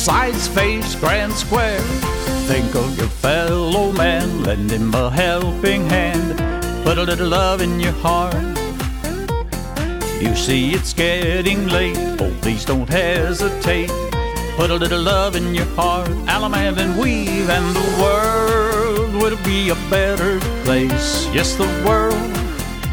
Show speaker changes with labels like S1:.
S1: sides, face, grand square. Think of your fellow man, lend him a helping hand. Put a little love in your heart. You see it's getting late, oh please don't hesitate. Put a little love in your heart. Allemande and weave, and the world will be a better place. Yes, the world